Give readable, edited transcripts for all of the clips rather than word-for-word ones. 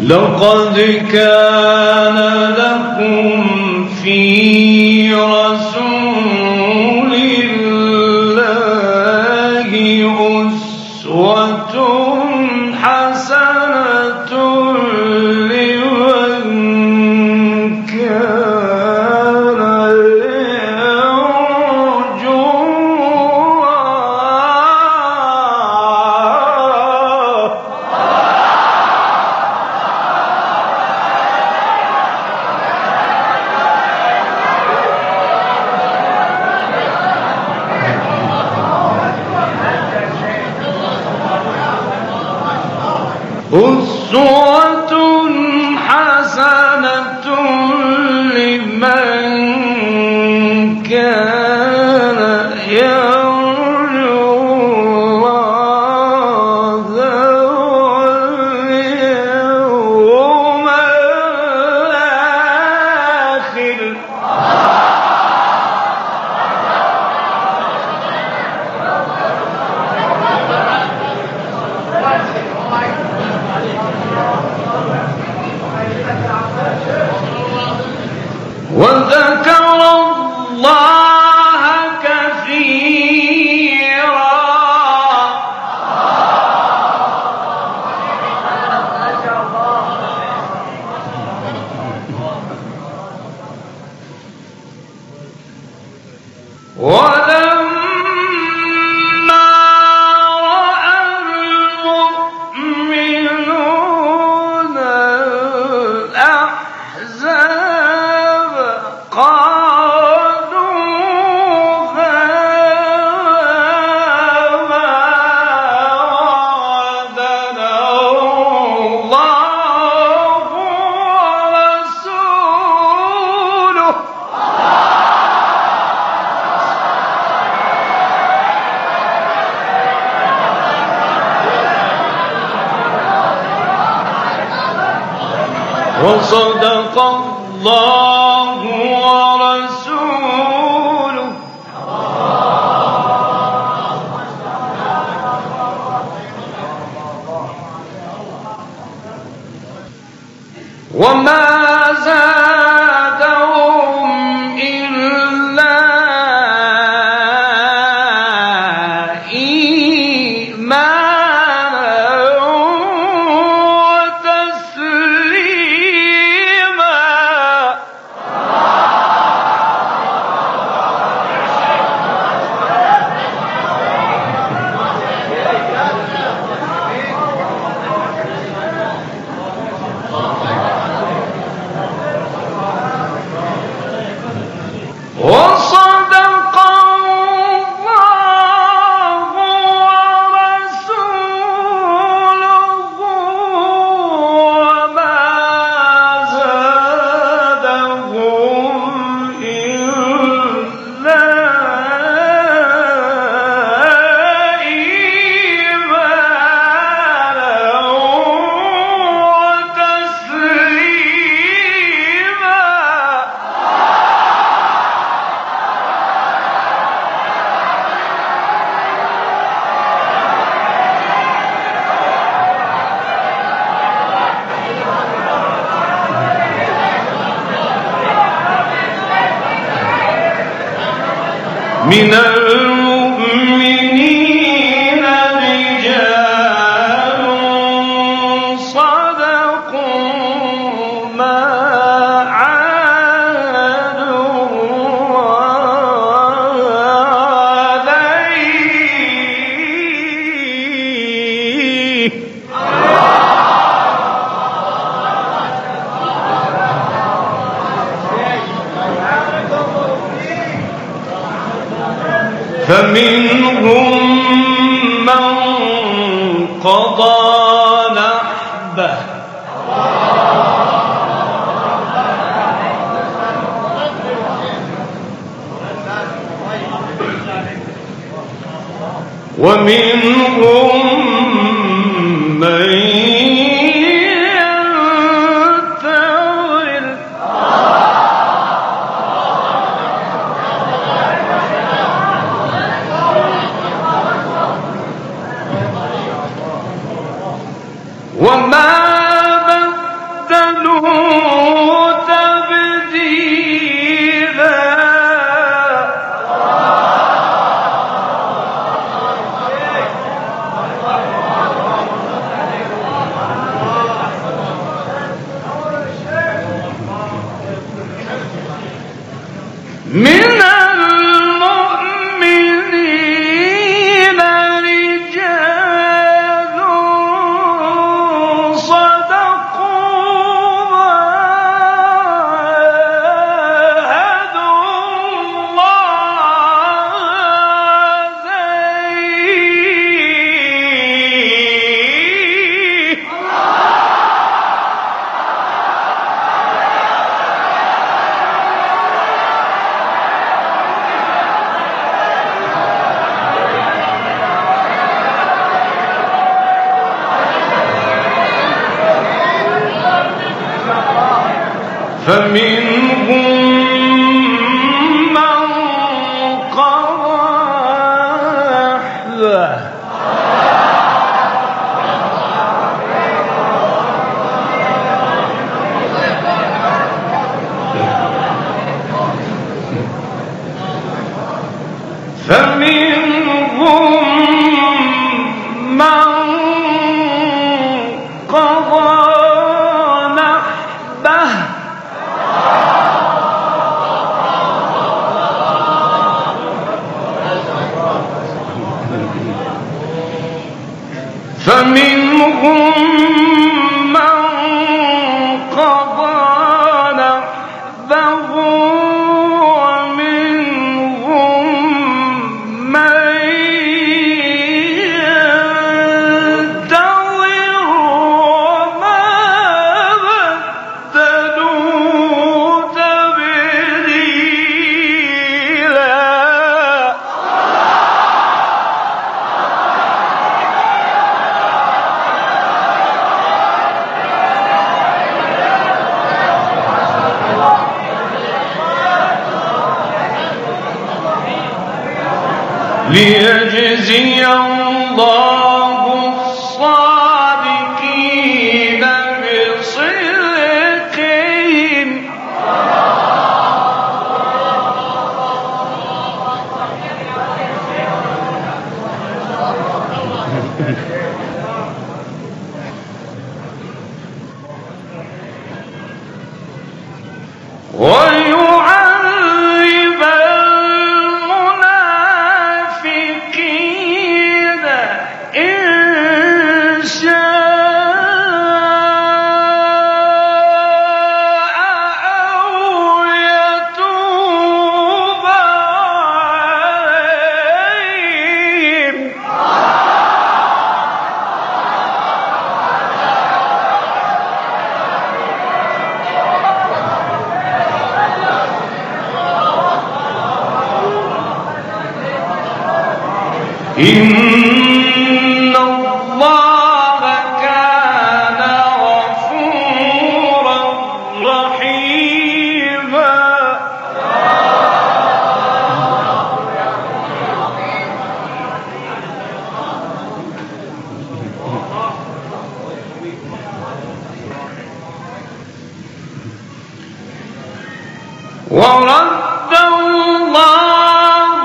لقد كان لكم في رسول الله أسوة حسنة لمن كان يرجو أسوة حسنة لمن كان يرجو الله واليوم الآخر وذكر الله كثيرا ولما رأى المؤمنون الأحزاب قالوا هذا وعدنا الله ورسوله وصدق الله ورسوله وما زادهم إلا إيمانا وتسليما وصدق الله ورسوله وما زادهم إلا إيمانا وتسليما من المؤمنين رجال صدقوا ما عاهدوا الله عليه فمنهم من قضى نحبه ومنهم من ينتظر وما من المؤمنين رجال صدقوا ما عاهدوا الله عليه فمنهم من قضى نحبه فمنهم من قضى نحبه فمنهم من قضى نحبه ومنهم من ينتظر وما بدلوا تبديلا ليجزي الله الصادقين بصدقهم ويعذب المنافقين إن شاء أو يتوب عليهم إن الله كان غفورا رحيما ورد الله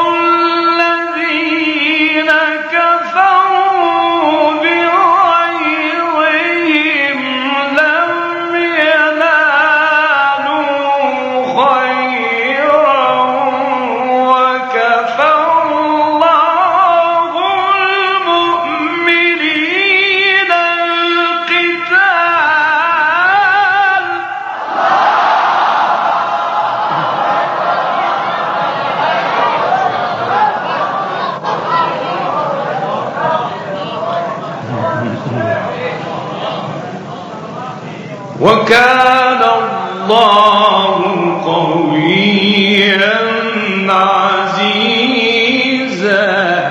الذين كفروا بغيظهم لم ينالوا خيرا وكفى الله المؤمنين القتال وكان الله قويا عزيزا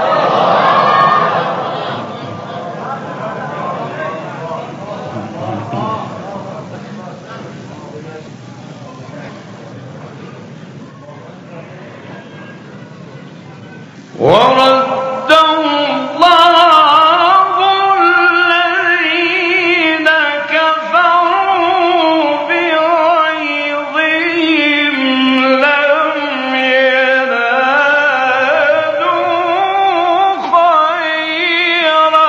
ورد الله الذين كفروا بغيظهم لم ينالوا خيرا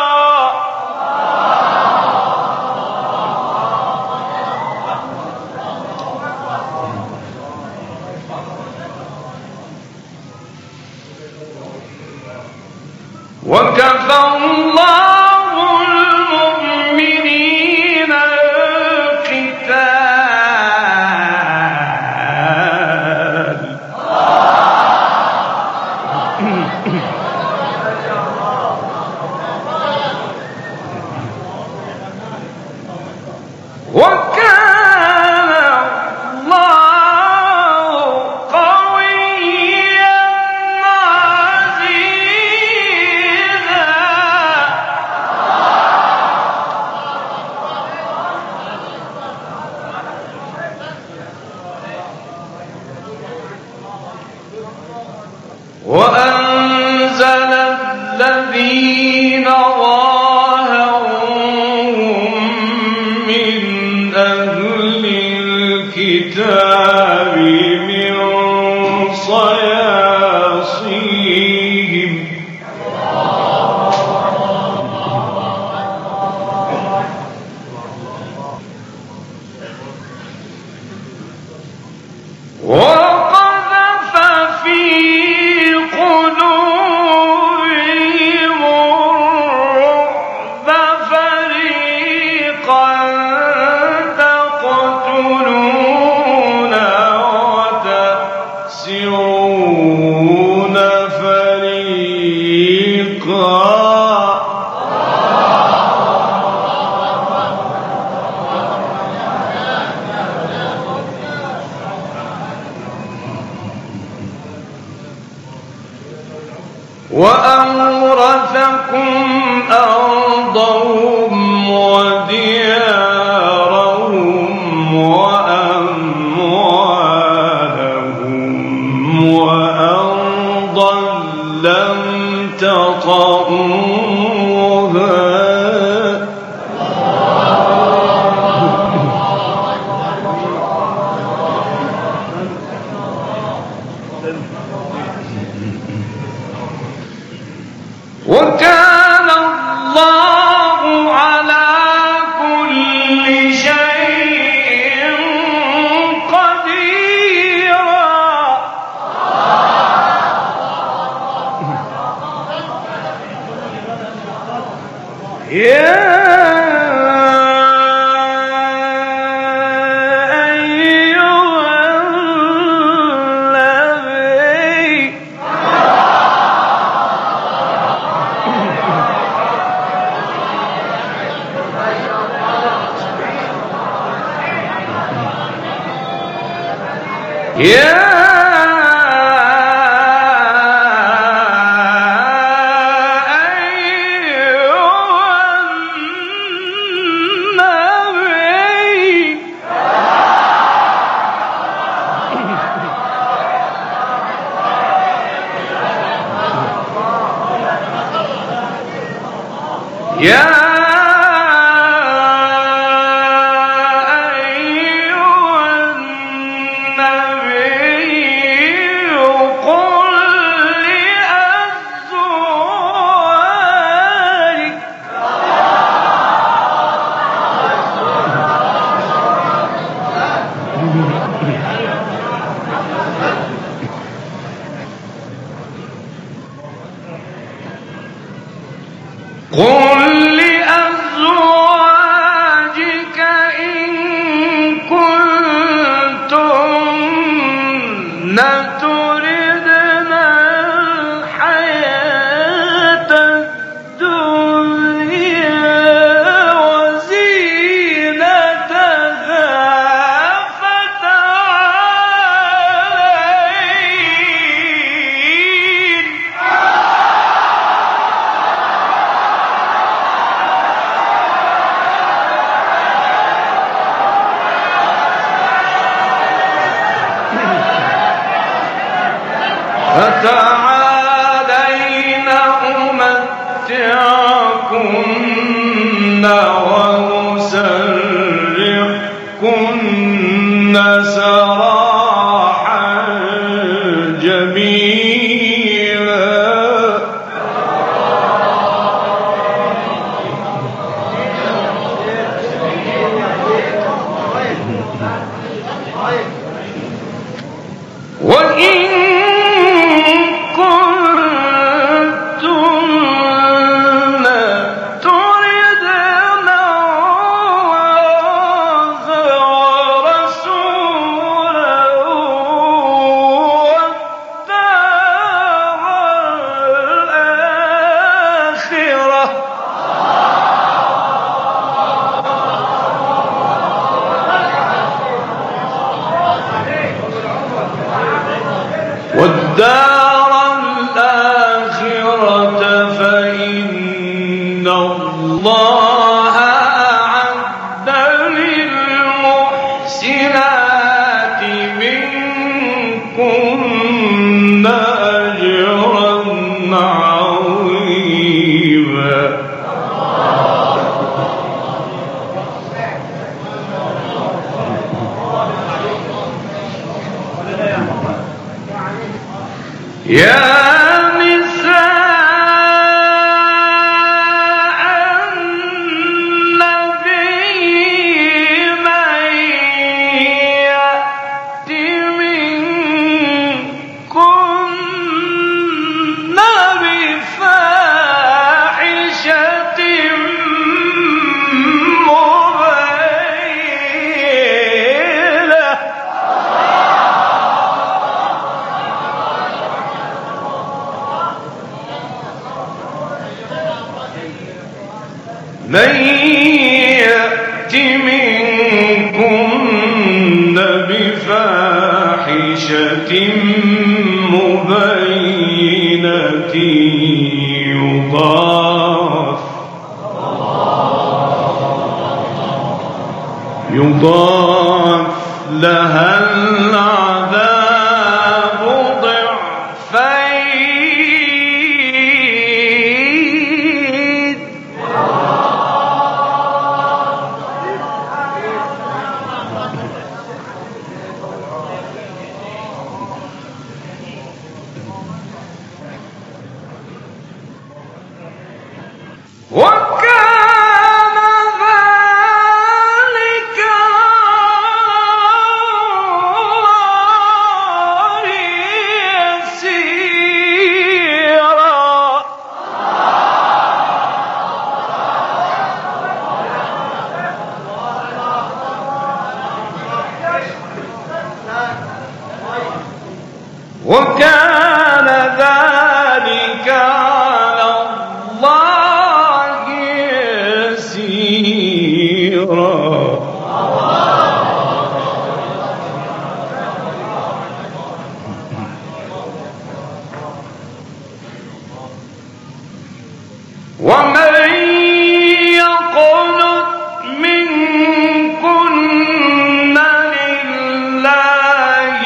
وكفى الله المؤمنين القتال وكان الله قويا عزيزا وأنزل الذين ظاهروهم من أهل الكتاب من صياصيهم وقذف في قلوبهم الرعب فريقا تقتلون وتأسرون فريقا وأورثكم أرضهم وديارهم وأموالهم وأرضا لم تطئوها وكان الله على كل شيء قديرا يا قل لأزواجك إن كنتن تردن الحياة الدنيا وزينتها فتعالين فتعالين أمتعكن وأسرحكن سراحا جميلا وإن كنتم والدار الآخرة فإن الله أعد للمحسنات منكن أجرا عظيما. يا نساء النبي من يأت منكن بفاحشة من يأت منكن بفاحشة مبينة يضاعف لها العذاب ضعفين. وكان ذلك على الله يسيرا. وكان ذلك على الله يسيرا. ومن يقنت منكن لله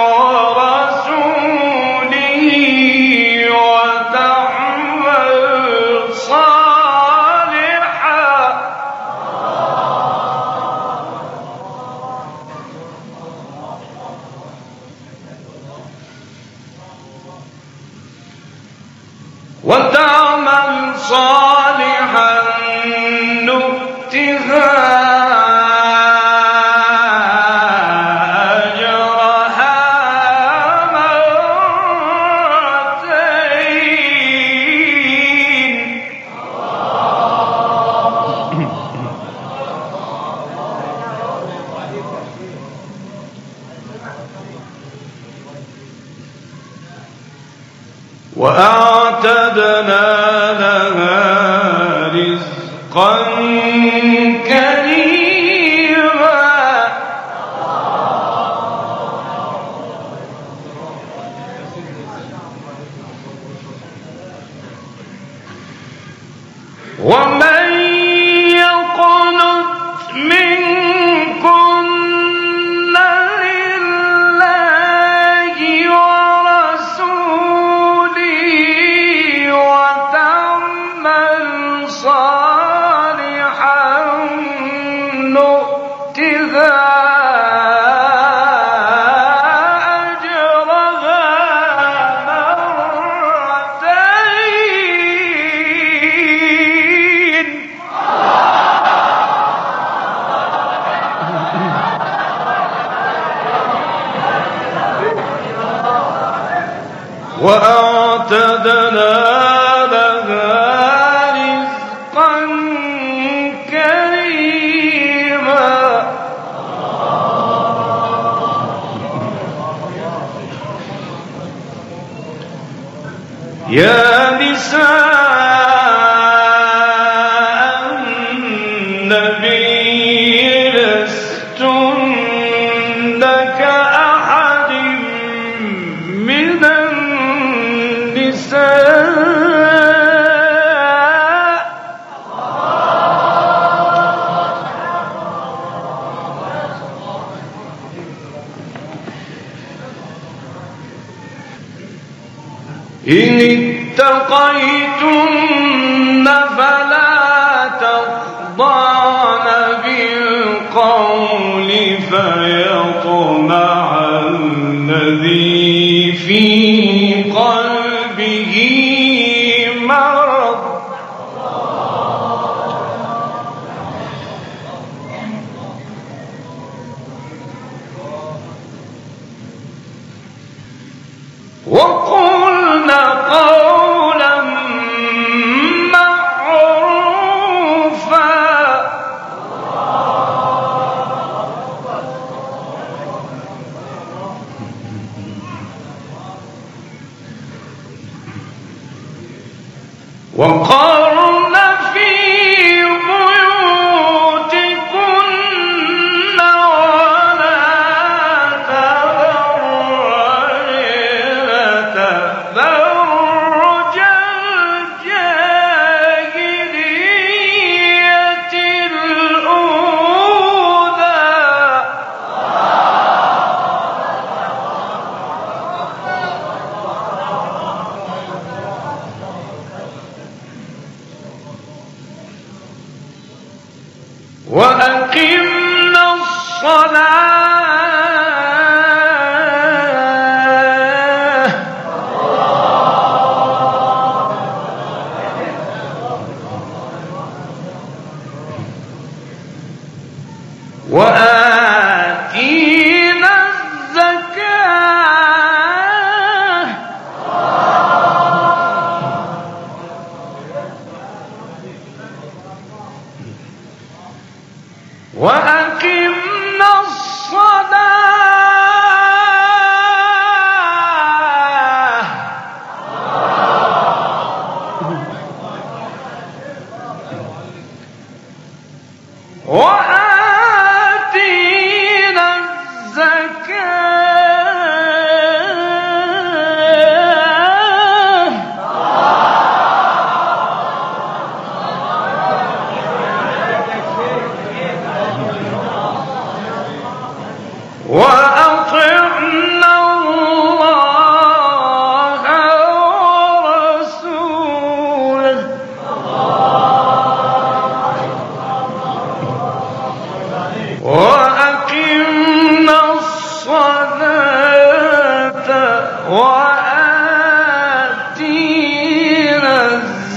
ورسوله وتعمل صالحا نؤتها أجرها مرتين. وأعتدنا لها رزقا كريما. ومن يقنت منكن لله ورسوله وتعمل صالحا نؤتها أجرها مرتين. وأعتدنا لها رزقا كريما. يا نساء النبي لستن كأحد من إن اتقيتن فلا تخضعن بالقول فيطمع الذي في قلبه مرض وقلن قولا معروفا وقرن في بيوتكن ولا تبرجن تبرج الجاهلية الأولى وأقمنا الصلاة وآتينا الزكاة وأقمنا الصلاة وآتينا الزكاة وأطعنا الله ورسوله وأقمنا الصلاة وآتينا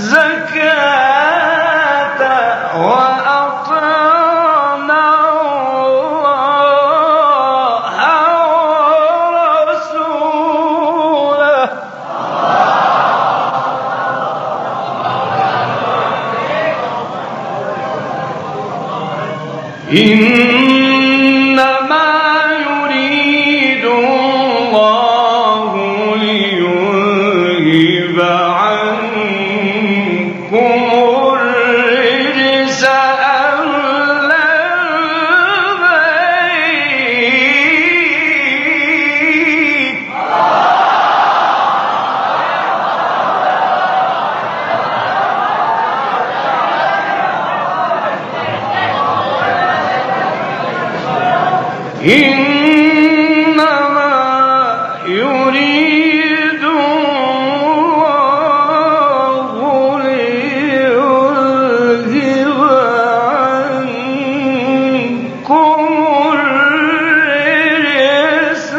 الزكاة وأطعنا الله ورسوله إنما يريد الله ليذهب عنكم الرجس أهل البيت إنما يريد الله ليذهب عنكم الرجس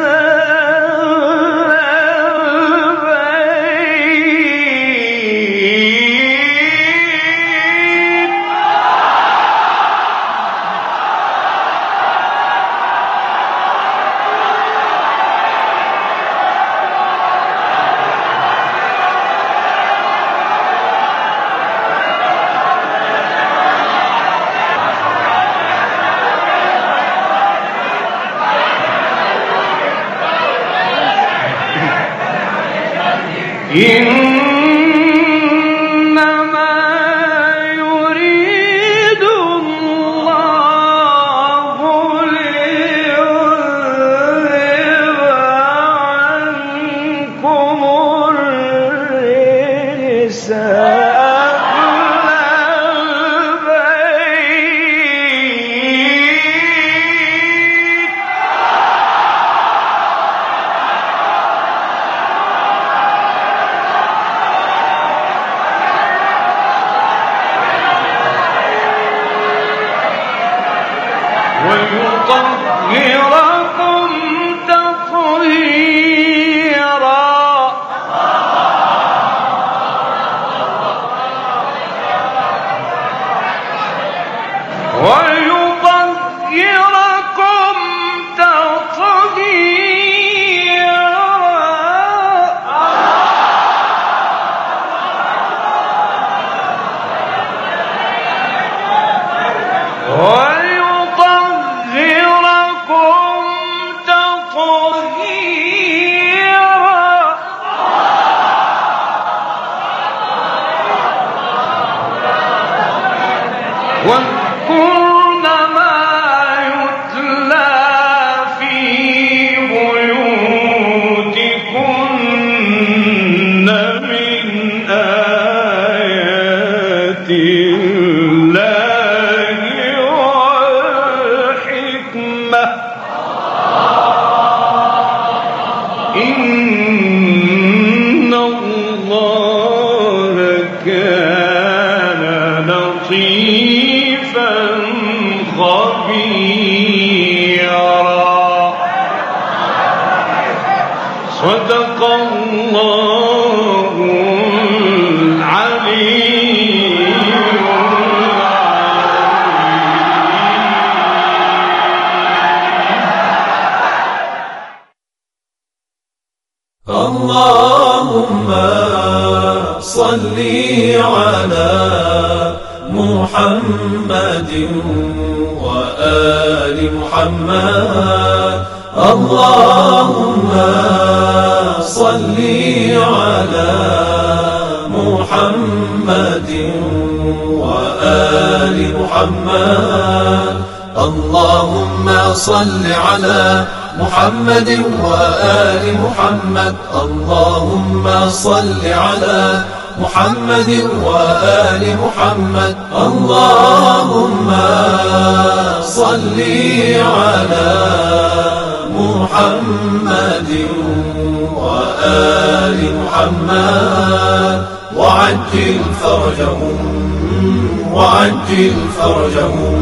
إنما يريد الله ليذهب عنكم الرجس إن الله كان لطيفا خبيرا. صدق الله العلي اللهم صل على محمد وآل محمد. اللهم صل على محمد وآل محمد. اللهم صل على محمد وآل محمد. اللهم صل على محمد وآل محمد. اللهم صل على محمد وآل محمد وعجل فرجهم وعجل فرجهم.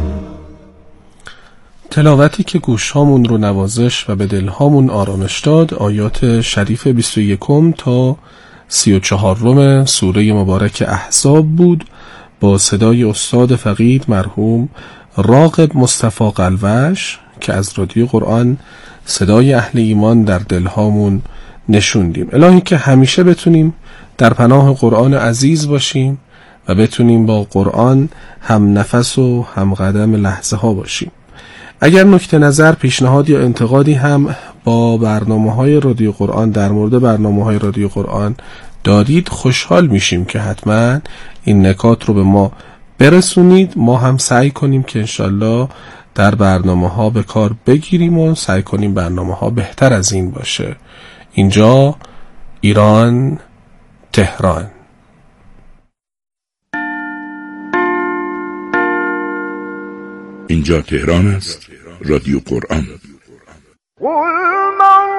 تلاوتی که گوشهامون رو نوازش و به دلهامون آرامش داد آیات شریف 21 تا 34 سوره مبارک احزاب بود با صدای استاد فقید مرحوم راغب مصطفی قلوش که از رادیو قرآن صدای اهل ایمان در دلهامون نشوندیم. الهی که همیشه بتونیم در پناه قرآن عزیز باشیم و بتونیم با قرآن هم نفس و هم قدم لحظه ها باشیم. اگر نکته نظر، پیشنهاد یا انتقادی هم با برنامه‌های رادیو قرآن در مورد برنامه‌های رادیو قرآن دارید، خوشحال میشیم که حتما این نکات رو به ما برسونید. ما هم سعی کنیم که انشالله در برنامه‌ها به کار بگیریم و سعی کنیم برنامه‌ها بهتر از این باشه. اینجا ایران، تهران. اینجا تهران است. رادیو قرآن.